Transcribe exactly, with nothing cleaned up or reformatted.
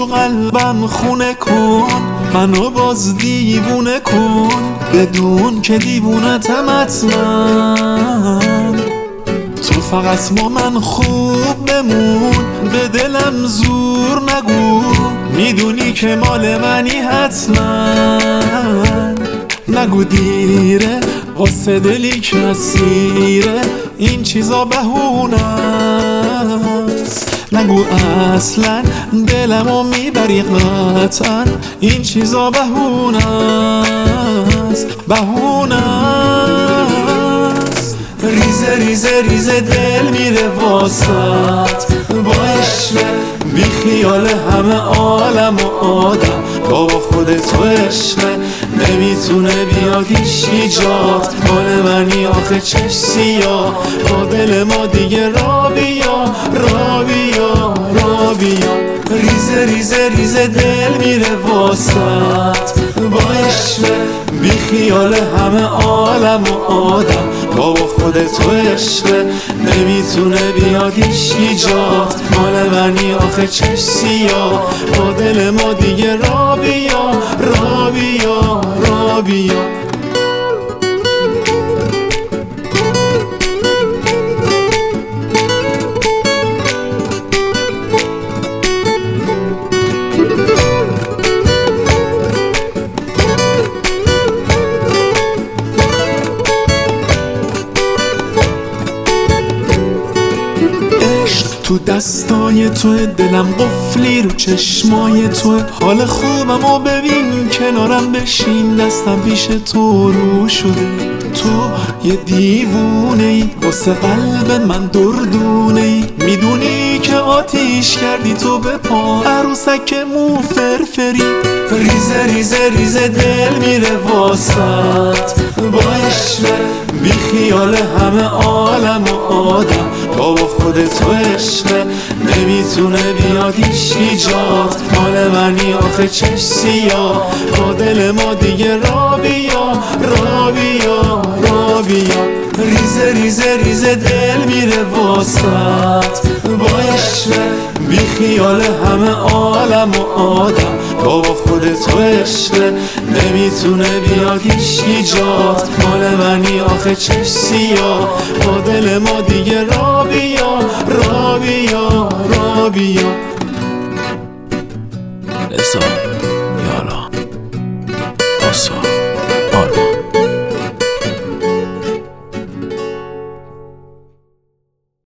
قلبم خونه کن، منو باز دیوونه کن، بدون که دیوونتم حتما. تو فقط با من خوب بمون، به دلم زور نگو، میدونی که مال منی حتما. نگو دیره واسه دلی که اسیره، این چیزا بهونست. نگو اصلا دلمو میبری قطعا، این چیزا بهونست بهونست. ریزه ریزه ریزه دل میره واسط با عشق، بی خیال همه عالم و آدم، بابا خود تو عشقه نمیتونه بیاد ایشی جات، مال منی آخه چش سیاه، با دل ما دیگه را بیا را بیا را بیا. ریزه ریزه ریزه دل میره واسط با عشق، بی خیال همه عالم و آدم، بابا خود تو عشقه نمیتونه بیاد ایشی جات، مال منی آخه چش سیاه، با دل ما دیگه را بیا را بیا را بیا. تو دستای تو دلم قفلی رو چشمای تو، حال خوبم و ببین کنارم بشین، دستم پیش تو رو شده. تو یه دیوونه ای واسه قلب من دردونه ای، میدونی که آتیش کردی تو به پا، عروسک مو فرفری. ریزه ریزه ریزه دل میره واسط با عشق، بی خیال همه عالم و آدم، بابا خود تو عشقه نمیتونه بیاد ایشی جات، مال منی آخه چش سیاه، با دل ما دیگه را بیا را بیا را بیا. ریزه ریزه ریزه دل میره واسط با عشق، بی خیال همه عالم و آدم، بابا خود تو عشقه نمیتونه بیاد ایشی جات، مال منی آخه چش سیاه، با دل ما دیگه را بیا را بیا را بیا. رضا یارا آسا